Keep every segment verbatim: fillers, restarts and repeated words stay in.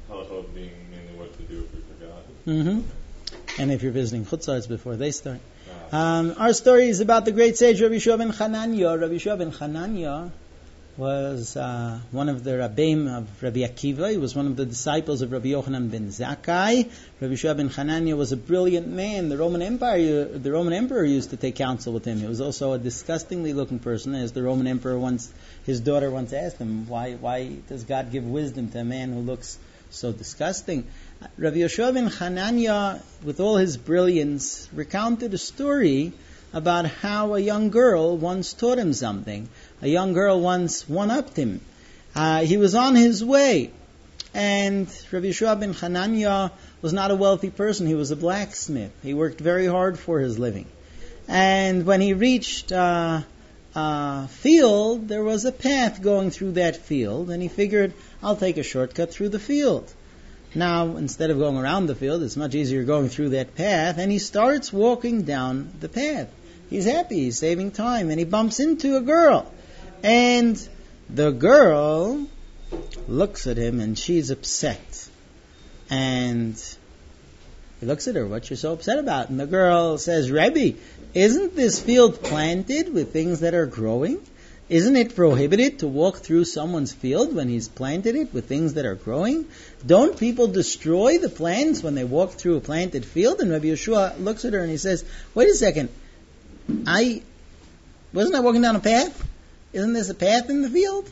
halacha being mainly what to do if we forgot. Mm-hmm. And if you're visiting Chutzars before they start. Um, our story is about the great sage Rabbi Yeshua ben Chananya. Rabbi Yeshua ben Chananya was uh, one of the Rabbeim of Rabbi Akiva. He was one of the disciples of Rabbi Yochanan ben Zakkai. Rabbi Yeshua ben Chananya was a brilliant man. The Roman Empire, the Roman Emperor used to take counsel with him. He was also a disgustingly looking person, as the Roman Emperor once, his daughter once asked him, why, why does God give wisdom to a man who looks so disgusting? Rabbi Yeshua ben Chananya, with all his brilliance, recounted a story about how a young girl once taught him something. A young girl once one-upped him. Uh, he was on his way, and Rabbi Yeshua ben Chananya was not a wealthy person. He was a blacksmith. He worked very hard for his living. And when he reached uh, a field, there was a path going through that field, and he figured, I'll take a shortcut through the field. Now, instead of going around the field, it's much easier going through that path, and he starts walking down the path. He's happy, he's saving time, and he bumps into a girl. And the girl looks at him, and she's upset. And he looks at her, what you so upset about? And the girl says, Rebbe, isn't this field planted with things that are growing? Isn't it prohibited to walk through someone's field when he's planted it with things that are growing? Don't people destroy the plants when they walk through a planted field? And Rabbi Yeshua looks at her and he says, wait a second, I wasn't I walking down a path? Isn't this a path in the field?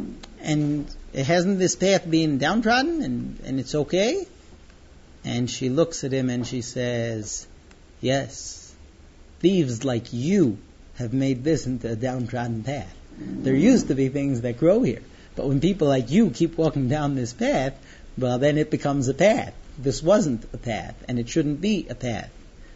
And it hasn't this path been downtrodden and, and it's okay? And she looks at him and she says, yes, thieves like you have made this into a downtrodden path. There used to be things that grow here. But when people like you keep walking down this path, well, then it becomes a path. This wasn't a path, and it shouldn't be a path.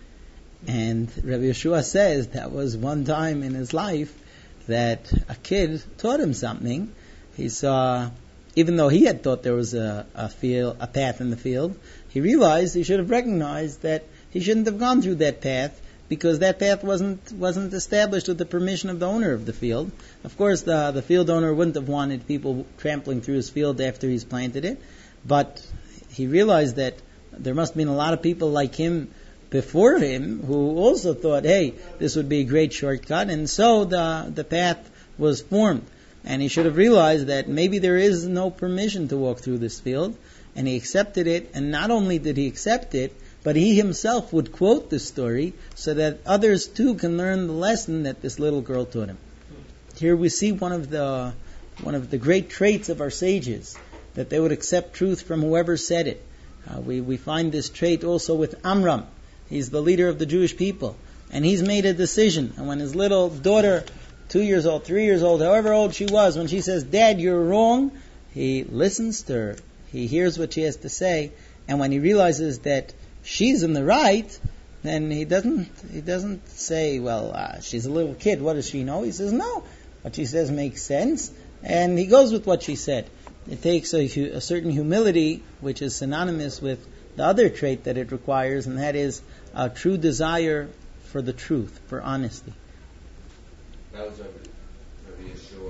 And Rabbi Yeshua says that was one time in his life that a kid taught him something. He saw, even though he had thought there was a, a field, a path in the field, he realized he should have recognized that he shouldn't have gone through that path, because that path wasn't wasn't established with the permission of the owner of the field. Of course, the the field owner wouldn't have wanted people trampling through his field after he's planted it, but he realized that there must have been a lot of people like him before him who also thought, hey, this would be a great shortcut, and so the the path was formed. And he should have realized that maybe there is no permission to walk through this field, and he accepted it, and not only did he accept it, but he himself would quote this story so that others too can learn the lesson that this little girl taught him. Here we see one of the one of the great traits of our sages, that they would accept truth from whoever said it. Uh, we, we find this trait also with Amram. He's the leader of the Jewish people, and he's made a decision. And when his little daughter, two years old, three years old, however old she was, when she says, Dad, you're wrong, he listens to her. He hears what she has to say, and when he realizes that she's in the right, then he doesn't he doesn't say, well, uh, she's a little kid, what does she know? He says, no, what she says makes sense, and he goes with what she said. It takes a, a certain humility, which is synonymous with the other trait that it requires, and that is a true desire for the truth, for honesty. That was over